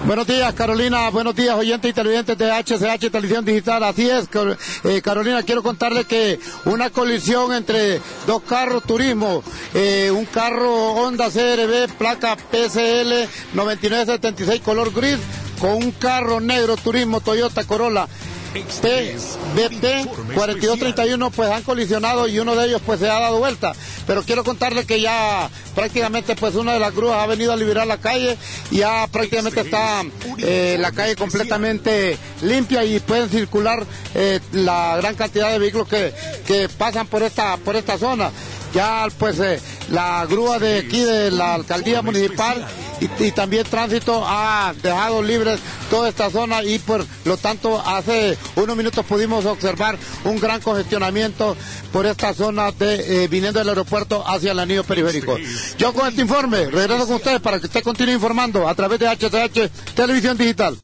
Buenos días, Carolina. Buenos días, oyentes y televidentes de HCH Televisión Digital. Así es, Carolina, quiero contarle que una colisión entre dos carros turismo, un carro Honda CRV, placa PCL 9976, color gris, con un carro negro turismo Toyota Corolla PBP 4231, pues han colisionado y uno de ellos pues se ha dado vuelta. Pero quiero contarle que ya prácticamente pues una de las grúas ha venido a liberar la calle y ya prácticamente está la calle completamente limpia y pueden circular la gran cantidad de vehículos que pasan por esta zona. Ya pues la grúa de aquí de la alcaldía municipal y también tránsito ha dejado libres toda esta zona y por lo tanto hace unos minutos pudimos observar un gran congestionamiento por esta zona viniendo del aeropuerto hacia el anillo periférico. Yo con este informe regreso con ustedes para que usted continúe informando a través de HCH Televisión Digital.